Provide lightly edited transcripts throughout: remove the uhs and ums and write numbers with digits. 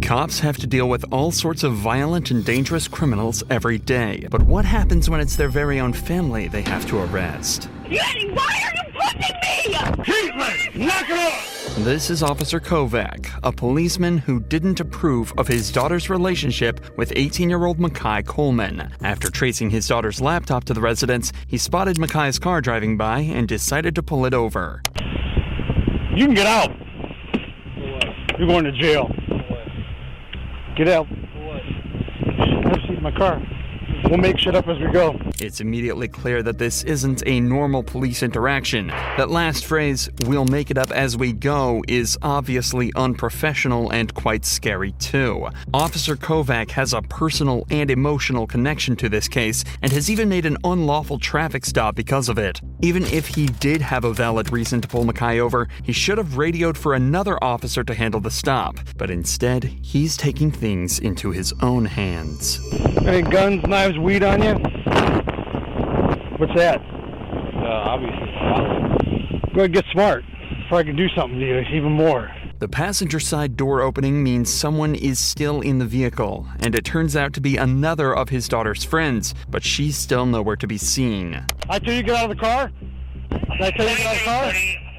Cops have to deal with all sorts of violent and dangerous criminals every day. But what happens when it's their very own family they have to arrest? Eddie, why are you pushing me? Caitlin, knock it off! This is Officer Kovac, a policeman who didn't approve of his daughter's relationship with 18-year-old Makai Coleman. After tracing his daughter's laptop to the residence, he spotted Makai's car driving by and decided to pull it over. You can get out. You're going to jail. Get out. Have a seat in my car. We'll make shit up as we go. It's immediately clear that this isn't a normal police interaction. That last phrase, "we'll make it up as we go," is obviously unprofessional and quite scary too. Officer Kovac has a personal and emotional connection to this case and has even made an unlawful traffic stop because of it. Even if he did have a valid reason to pull Makai over, he should have radioed for another officer to handle the stop. But instead, he's taking things into his own hands. Any guns, knives, weed on you? What's that? Obviously. Go ahead, get smart before I can do something to you, even more. The passenger side door opening means someone is still in the vehicle, and it turns out to be another of his daughter's friends, but she's still nowhere to be seen. I tell you get out of the car? Did I tell you get out of the car?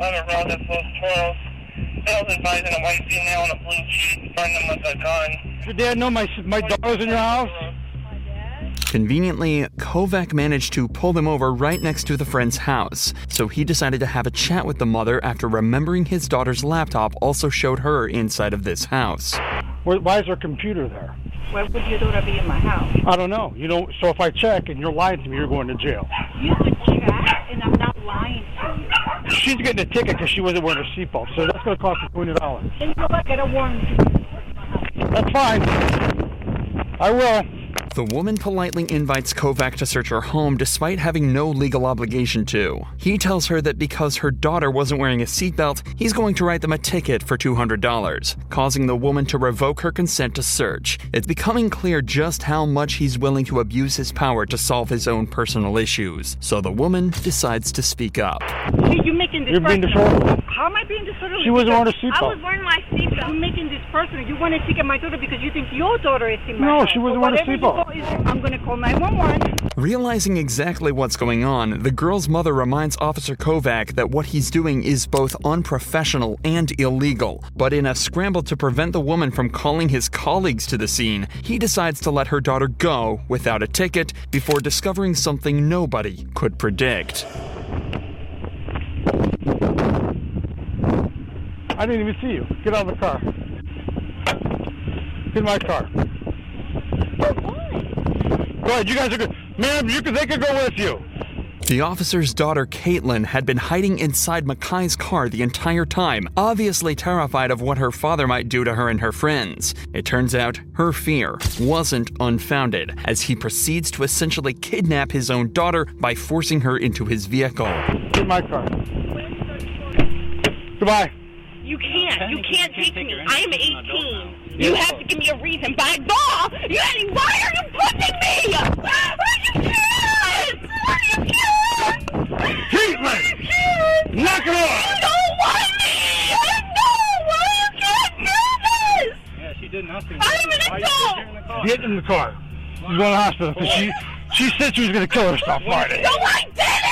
Sales advising a white female in a blue jeep, throwing them with a gun. Does your dad know my daughter's in your house? Conveniently, Kovac managed to pull them over right next to the friend's house, so he decided to have a chat with the mother after remembering his daughter's laptop also showed her inside of this house. Why is her computer there? Why would your daughter be in my house? I don't know. So if I check and you're lying to me, you're going to jail. You could check, and I'm not lying to you. She's getting a ticket because she wasn't wearing her seatbelt, so that's going to cost her $20. Then go back, get a warrant. That's fine. I will. The woman politely invites Kovac to search her home despite having no legal obligation to. He tells her that because her daughter wasn't wearing a seatbelt, he's going to write them a ticket for $200, causing the woman to revoke her consent to search. It's becoming clear just how much he's willing to abuse his power to solve his own personal issues. So the woman decides to speak up. Hey, you're making this You're being personal. disorderly. How am I being disorderly? She wasn't wearing a I seatbelt. was wearing my seatbelt. You're making this personal. You want to ticket my daughter because you think your daughter is in my No, house. she wasn't wearing a Whatever you seatbelt. call it, I'm going to call 911. Realizing exactly what's going on, the girl's mother reminds Officer Kovac that what he's doing is both unprofessional and illegal. But in a scramble to prevent the woman from calling his colleagues to the scene, he decides to let her daughter go without a ticket before discovering something nobody could predict. I didn't even see you. Get out of the car. Get in my car. Go ahead, you guys are good. Ma'am, they could go with you. The officer's daughter, Caitlin, had been hiding inside Makai's car the entire time, obviously terrified of what her father might do to her and her friends. It turns out her fear wasn't unfounded, as he proceeds to essentially kidnap his own daughter by forcing her into his vehicle. Get in my car. Goodbye. You can't take me. I am 18. You have to give me a reason. By law, Eddie, why are you pushing me? Are you kidding? Are you kidding? Caitlin! Knock it off! You don't want me! I know! Why you can't do this? Yeah, she did nothing. I'm an adult! Get in the car. She's going to the hospital because she said she was going to kill herself Friday. No, I didn't!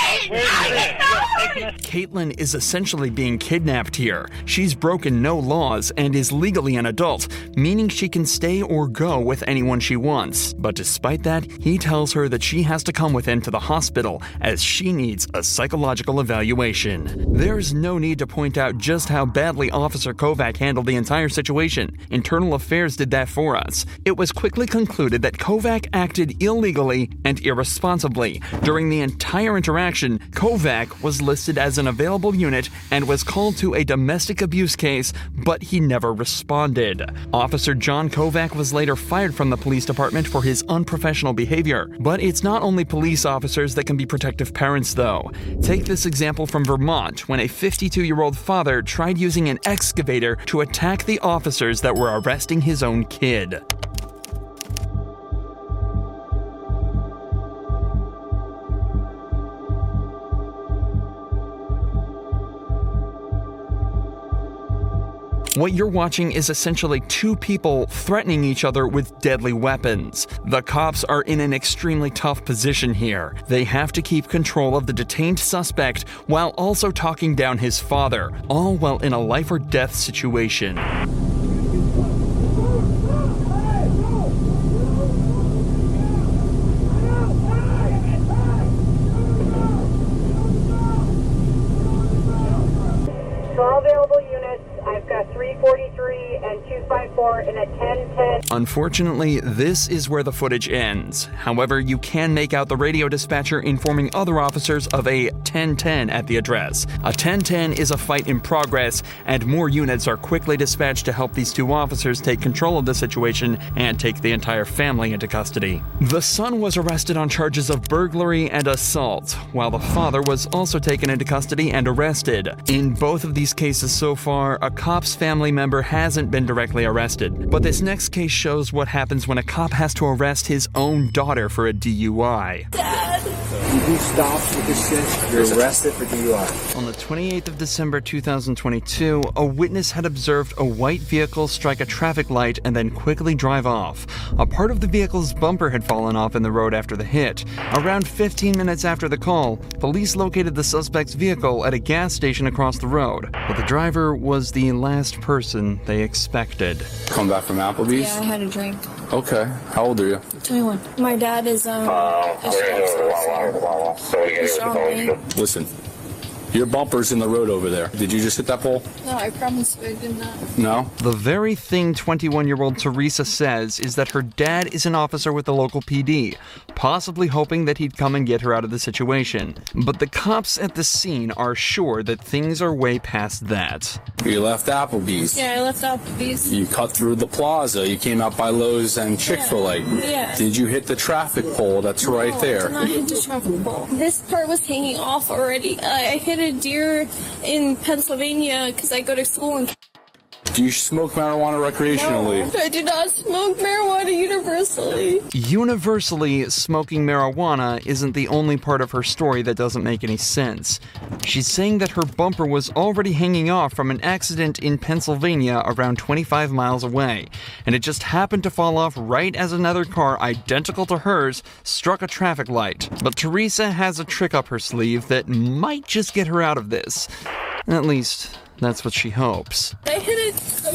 Caitlin is essentially being kidnapped here. She's broken no laws and is legally an adult, meaning she can stay or go with anyone she wants. But despite that, he tells her that she has to come with him to the hospital as she needs a psychological evaluation. There's no need to point out just how badly Officer Kovac handled the entire situation. Internal Affairs did that for us. It was quickly concluded that Kovac acted illegally and irresponsibly. During the entire interaction, Kovac was listed as an available unit and was called to a domestic abuse case, but he never responded. Officer John Kovac was later fired from the police department for his unprofessional behavior. But it's not only police officers that can be protective parents, though. Take this example from Vermont, when a 52-year-old father tried using an excavator to attack the officers that were arresting his own kid. What you're watching is essentially two people threatening each other with deadly weapons. The cops are in an extremely tough position here. They have to keep control of the detained suspect while also talking down his father, all while in a life or death situation. All available units, I've got 343 and 254 and a 1010. Unfortunately, this is where the footage ends. However, you can make out the radio dispatcher informing other officers of a 1010 at the address. A 1010 is a fight in progress, and more units are quickly dispatched to help these two officers take control of the situation and take the entire family into custody. The son was arrested on charges of burglary and assault, while the father was also taken into custody and arrested. In both of these cases so far, a cop's family member hasn't been directly arrested, but this next case shows what happens when a cop has to arrest his own daughter for a DUI. Dad! You do stops with this shit, you're arrested for DUI. On the 28th of December 2022, a witness had observed a white vehicle strike a traffic light and then quickly drive off. A part of the vehicle's bumper had fallen off in the road after the hit. Around 15 minutes after the call, police located the suspect's vehicle at a gas station across the road, but the driver was the last person they expected. Come back from Applebee's? Yeah, I had a drink. Okay. How old are you? 21. My dad is, Listen, your bumper's in the road over there. Did you just hit that pole? No, I promise you I did not. No? The very thing 21-year-old Teresa says is that her dad is an officer with the local PD, possibly hoping that he'd come and get her out of the situation. But the cops at the scene are sure that things are way past that. You left Applebee's. Yeah, I left Applebee's. You cut through the plaza. You came out by Lowe's and Chick-fil-A. Yeah. Did you hit the traffic pole that's right there? No, I did not hit the traffic pole. This part was hanging off already. I hit a deer in Pennsylvania because I go to school in... Do you smoke marijuana recreationally? No, I do not smoke marijuana universally. Universally, smoking marijuana isn't the only part of her story that doesn't make any sense. She's saying that her bumper was already hanging off from an accident in Pennsylvania around 25 miles away, and it just happened to fall off right as another car identical to hers struck a traffic light. But Teresa has a trick up her sleeve that might just get her out of this. At least, that's what she hopes. I hit a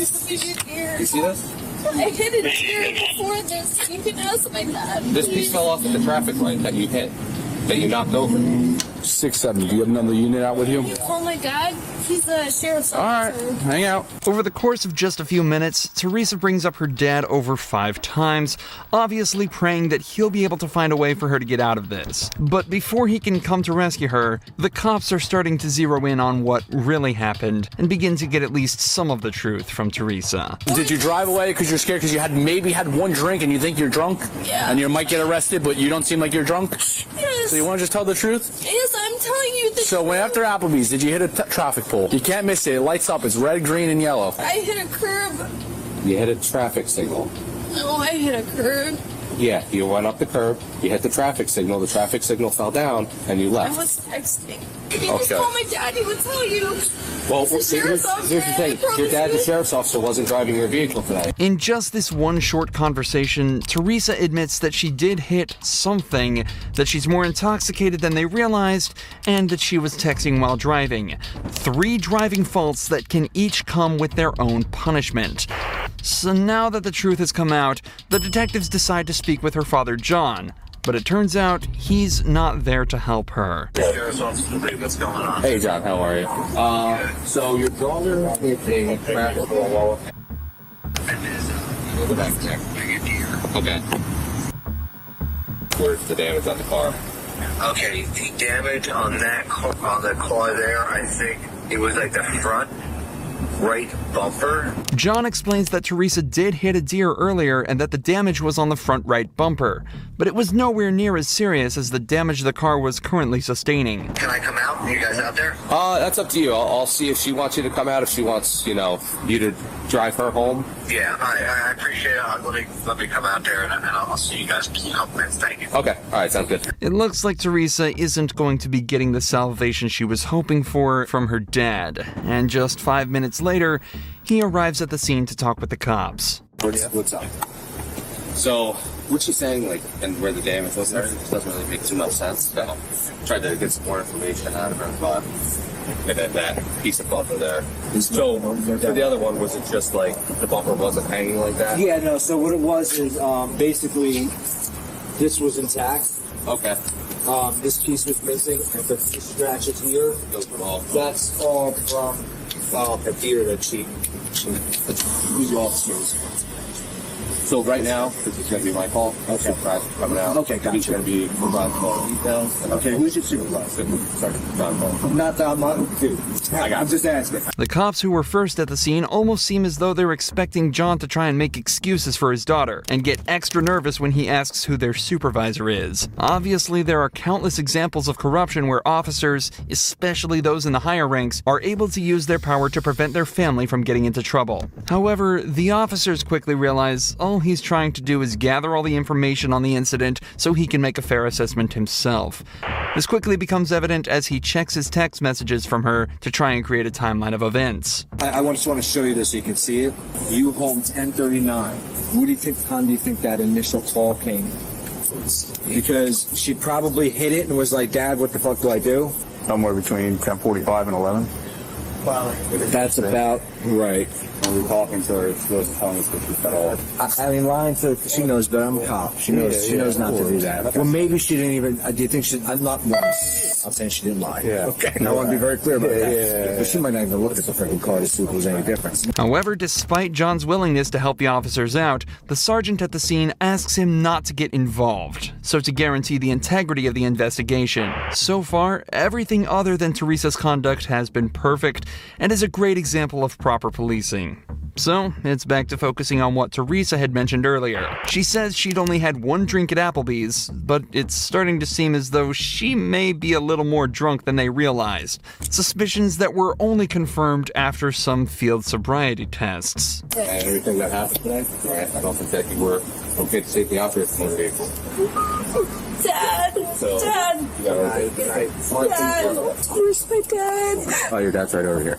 deer. You see this? I hit a deer before this. You can ask my dad. This piece fell off at the traffic light that you hit, that you knocked over. 6-7. Do you have another unit out with you? Oh my God, he's the sheriff's officer. All right, hang out. Over the course of just a few minutes, Teresa brings up her dad over 5 times, obviously praying that he'll be able to find a way for her to get out of this. But before he can come to rescue her, the cops are starting to zero in on what really happened and begin to get at least some of the truth from Teresa. Did you drive away because you're scared because you maybe had one drink and you think you're drunk? Yeah. And you might get arrested, but you don't seem like you're drunk? Yes. So you want to just tell the truth? Yes, I'm telling you the So when after Applebee's, did you hit a traffic pole? You can't miss it. It lights up. It's red, green, and yellow. I hit a curb. You hit a traffic signal. No, I hit a curb. Yeah, you went up the curb, you hit the traffic signal fell down, and you left. I was texting. If you just call my dad, he would tell you. Well, Here's the thing. Your dad, the sheriff's officer, wasn't driving your vehicle today. In just this one short conversation, Teresa admits that she did hit something, that she's more intoxicated than they realized, and that she was texting while driving. 3 driving faults that can each come with their own punishment. So now that the truth has come out, the detectives decide to speak with her father, John. But it turns out he's not there to help her. What's going on? Hey, John, how are you? So your daughter hit a traffic pole. Go back there. Okay. Where's the damage on the car? Okay, the damage on that on the car there, I think it was like the front right bumper. John explains that Teresa did hit a deer earlier and that the damage was on the front right bumper, but it was nowhere near as serious as the damage the car was currently sustaining. Can I come out? Are you guys out there? That's up to you. I'll see if she wants you to come out, if she wants, you to drive her home. Yeah, I appreciate it. Let me come out there and I'll see you guys in a couple minutes. Thank you. Okay, all right, sounds good. It looks like Teresa isn't going to be getting the salvation she was hoping for from her dad, and just 5 minutes later, he arrives at the scene to talk with the cops. What's up? So, what she's saying, like, and where the damage was there, doesn't really make too much sense. So, tried to get some more information out of her, but and then that piece of bumper there. So, for the other one, was it just like the bumper wasn't hanging like that? Yeah, no. So what it was is basically this was intact. Okay. This piece was missing, and the scratches here. That's all from the deer that she lost. So right now, this is going to be my call. Okay. Supervisor coming out. Okay, gotcha. He's going to be providing all the details. Okay, who's your supervisor? Not Don Martin, dude. I'm just asking. The cops who were first at the scene almost seem as though they're expecting John to try and make excuses for his daughter, and get extra nervous when he asks who their supervisor is. Obviously, there are countless examples of corruption where officers, especially those in the higher ranks, are able to use their power to prevent their family from getting into trouble. However, the officers quickly realize all he's trying to do is gather all the information on the incident so he can make a fair assessment himself. This quickly becomes evident as he checks his text messages from her to try and create a timeline of events. I just want to show you this so you can see it. You home 10:39. What do you think? Time do you think that initial call came? Because she probably hit it and was like, "Dad, what the fuck do I do?" Somewhere between 10:45 and 11. That's about right. When we're talking to her, she wasn't telling us what she said all. I mean, lying to she knows better. I'm a cop. She knows not to do that. Well, maybe she didn't even. Do you think she? I'm not. I'm saying she didn't lie. Yeah. Okay. I want to be very clear about that. But she might not even look at the freaking car to see if there's any difference. However, despite John's willingness to help the officers out, the sergeant at the scene asks him not to get involved, so to guarantee the integrity of the investigation. So far, everything other than Teresa's conduct has been perfect and is a great example of proper policing. So, it's back to focusing on what Teresa had mentioned earlier. She says she'd only had one drink at Applebee's, but it's starting to seem as though she may be a little more drunk than they realized. Suspicions that were only confirmed after some field sobriety tests. And everything that happened today, I don't think that you were okay to safely operate the motor vehicle. Dad! So, Dad! Dad! Where's my dad? Oh, your dad's right over here.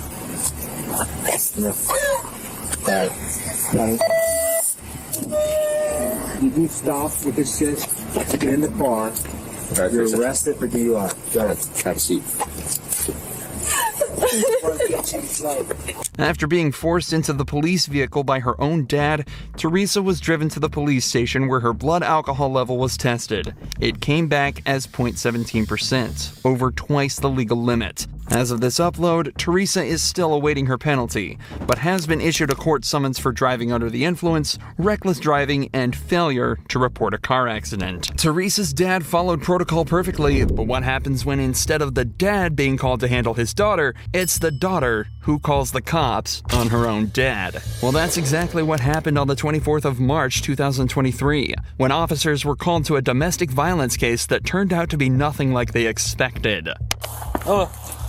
Dad. You stop with this shit. Get in the car. You're arrested for DUI. Go ahead. Have a seat. After being forced into the police vehicle by her own dad, Teresa was driven to the police station where her blood alcohol level was tested. It came back as 0.17%, over twice the legal limit. As of this upload, Teresa is still awaiting her penalty, but has been issued a court summons for driving under the influence, reckless driving, and failure to report a car accident. Teresa's dad followed protocol perfectly, but what happens when instead of the dad being called to handle his daughter, it's the daughter who calls the cops on her own dad? Well, that's exactly what happened on the 24th of March 2023, when officers were called to a domestic violence case that turned out to be nothing like they expected. Oh.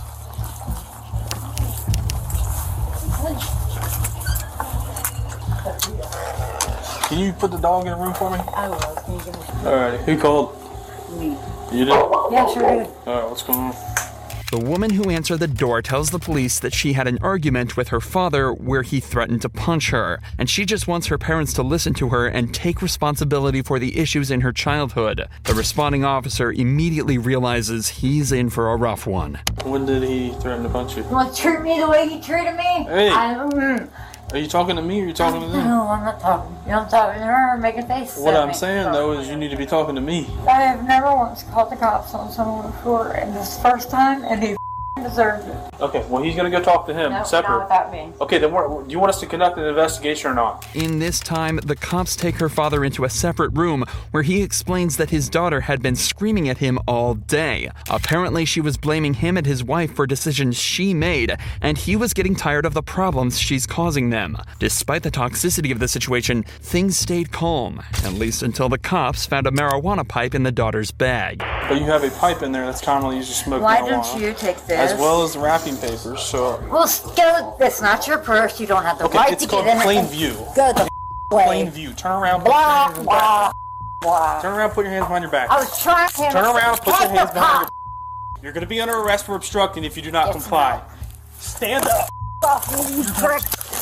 Can you put the dog in a room for me? I will. Can you give me? Alright, who called? Me. You did? Yeah, sure did. Alright, what's going on? The woman who answered the door tells the police that she had an argument with her father where he threatened to punch her, and she just wants her parents to listen to her and take responsibility for the issues in her childhood. The responding officer immediately realizes he's in for a rough one. When did he threaten to punch you? You want to treat me the way he treated me? Hey! Are you talking to me or are you talking to them? No, I'm not talking. You know, I'm talking to her, making faces. What I'm saying, though, is you need to be talking to me. I have never once called the cops on someone before, and this is the first time, and he deserves it. Okay, well, he's going to go talk to him, no, separate. Not without me. Okay, then do you want us to conduct an investigation or not? In this time, the cops take her father into a separate room where he explains that his daughter had been screaming at him all day. Apparently, she was blaming him and his wife for decisions she made, and he was getting tired of the problems she's causing them. Despite the toxicity of the situation, things stayed calm, at least until the cops found a marijuana pipe in the daughter's bag. But you have a pipe in there that's commonly used to smoke marijuana. Why don't you take this? As well as the wrapping papers, so... Well, go, it's not your purse. You don't have the right to get in it. It's called plain view. Go the way. Plain view. Turn around, put blah, your hands behind blah, your back. Blah. Turn around, put your hands behind your back. I was trying to... Turn around, put your hands behind your... You're going to be under arrest for obstructing if you do not comply. Stand up. off me, you prick.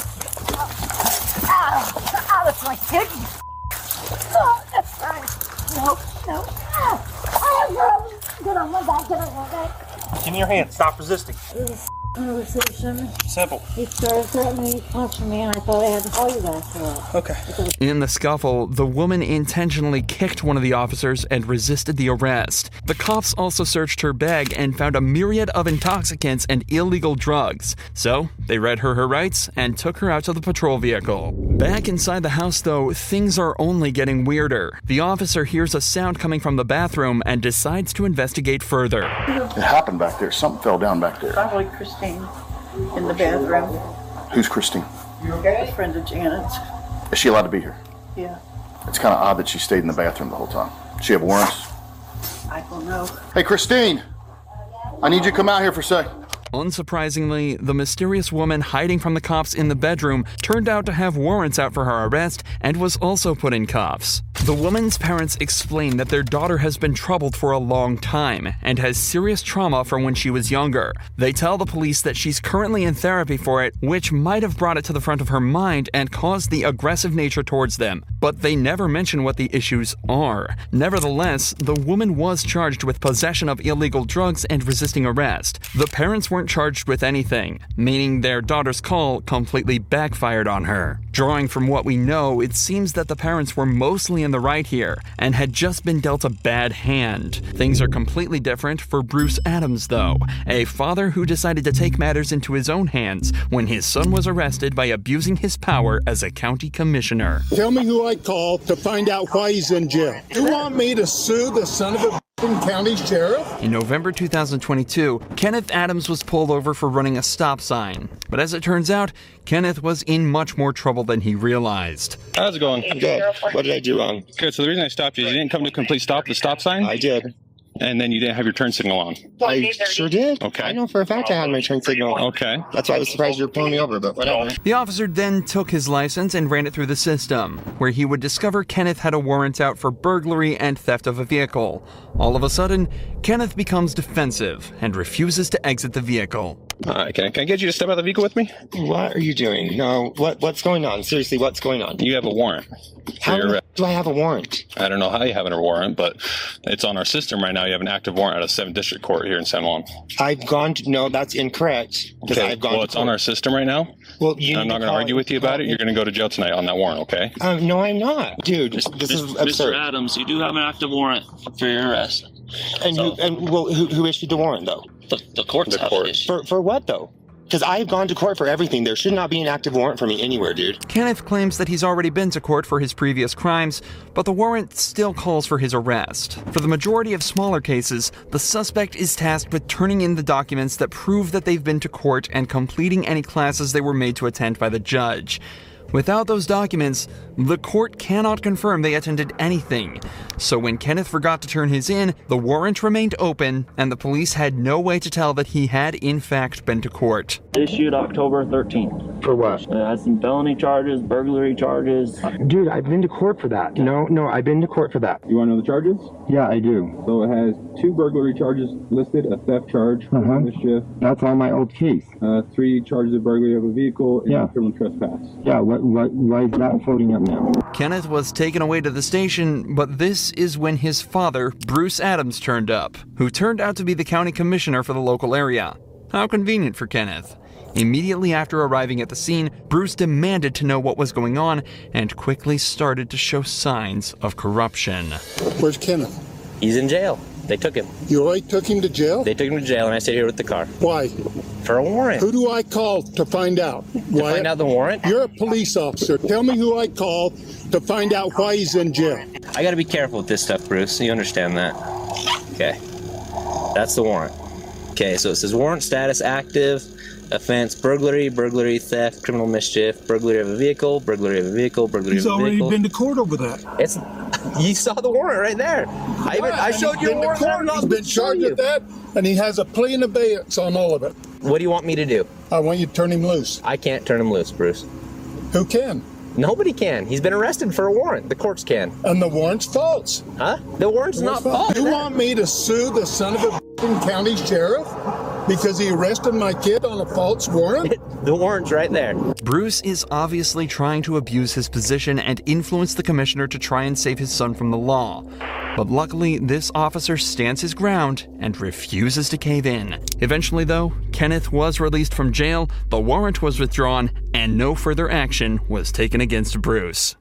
Ow, that's my kid. Oh, that's right. No. Get on my back. Give me your hand. Stop resisting. Conversation. Simple. He started threatening me, punching me, and I thought I had to call you guys for that. Okay. In the scuffle, the woman intentionally kicked one of the officers and resisted the arrest. The cops also searched her bag and found a myriad of intoxicants and illegal drugs. So, they read her rights and took her out to the patrol vehicle. Back inside the house, though, things are only getting weirder. The officer hears a sound coming from the bathroom and decides to investigate further. It happened back there. Something fell down back there. Probably Christine in the bathroom. Who's Christine? A friend of Janet's. Is she allowed to be here? Yeah. It's kind of odd that she stayed in the bathroom the whole time. Does she have warrants? I don't know. Hey, Christine! I need you to come out here for a sec. Unsurprisingly, the mysterious woman hiding from the cops in the bedroom turned out to have warrants out for her arrest and was also put in cuffs. The woman's parents explain that their daughter has been troubled for a long time and has serious trauma from when she was younger. They tell the police that she's currently in therapy for it, which might have brought it to the front of her mind and caused the aggressive nature towards them, but they never mention what the issues are. Nevertheless, the woman was charged with possession of illegal drugs and resisting arrest. The parents weren't charged with anything, meaning their daughter's call completely backfired on her. Drawing from what we know, it seems that the parents were mostly in the right here and had just been dealt a bad hand. Things are completely different for Bruce Adams, though, a father who decided to take matters into his own hands when his son was arrested by abusing his power as a county commissioner. Tell me who I called to find out why he's in jail. You want me to sue the son of a county sheriff? In November 2022, Kenneth Adams was pulled over for running a stop sign. But as it turns out, Kenneth was in much more trouble than he realized. How's it going? Good. What did I do wrong? Good. So the reason I stopped you is you didn't come to a complete stop at the stop sign? I did. And then you didn't have your turn signal on? I sure did. Okay. I know for a fact I had my turn signal on. Okay. That's why I was surprised you were pulling me over, but whatever. The officer then took his license and ran it through the system, where he would discover Kenneth had a warrant out for burglary and theft of a vehicle. All of a sudden, Kenneth becomes defensive and refuses to exit the vehicle. All right, can I get you to step out of the vehicle with me? What are you doing? No, what's going on? Seriously, what's going on? You have a warrant. How do I have a warrant? I don't know how you have a warrant, but it's on our system right now. You have an active warrant out of 7th District Court here in San Juan. I've gone to, no, that's incorrect. Okay, it's on our system right now. Well, I'm not going to argue with you about it. You're going to go to jail tonight on that warrant, okay? No, I'm not. Dude, this is absurd. Mr. Adams, you do have an active warrant for your arrest. And who issued the warrant, though? The court's issued. For what, though? Because I've gone to court for everything. There should not be an active warrant for me anywhere, dude. Kenneth claims that he's already been to court for his previous crimes, but the warrant still calls for his arrest. For the majority of smaller cases, the suspect is tasked with turning in the documents that prove that they've been to court and completing any classes they were made to attend by the judge. Without those documents, the court cannot confirm they attended anything. So when Kenneth forgot to turn his in, the warrant remained open, and the police had no way to tell that he had in fact been to court. Issued October 13th. For what? It has some felony charges, burglary charges. Dude, I've been to court for that. No, I've been to court for that. You want to know the charges? Yeah, I do. So it has 2 burglary charges listed, a theft charge, mischief. That's on my old case. 3 charges of burglary of a vehicle, and criminal trespass. Yeah, why is that floating up now? Kenneth was taken away to the station, but this is when his father, Bruce Adams, turned up, who turned out to be the county commissioner for the local area. How convenient for Kenneth. Immediately after arriving at the scene, Bruce demanded to know what was going on and quickly started to show signs of corruption. Where's Kenneth? He's in jail. They took him. You already took him to jail? They took him to jail, and I stayed here with the car. Why? For a warrant. Who do I call to find out? Find out the warrant? You're a police officer. Tell me who I called to find out why he's in jail. I gotta be careful with this stuff, Bruce. You understand that? Okay. That's the warrant. Okay, so it says warrant status active, offense burglary, theft, criminal mischief, burglary of a vehicle, burglary of a vehicle, burglary of a vehicle. He's already been to court over that. You saw the warrant right there. I showed you a warrant. He's been charged with that, and he has a plea in abeyance on all of it. What do you want me to do? I want you to turn him loose. I can't turn him loose, Bruce. Who can? Nobody can. He's been arrested for a warrant. The courts can. And the warrant's false. Huh? The warrant's not false. You want me to sue the son of a county sheriff? because he arrested my kid on a false warrant? The warrant's right there. Bruce is obviously trying to abuse his position and influence the commissioner to try and save his son from the law. But luckily, this officer stands his ground and refuses to cave in. Eventually, though, Kenneth was released from jail, the warrant was withdrawn, and no further action was taken against Bruce.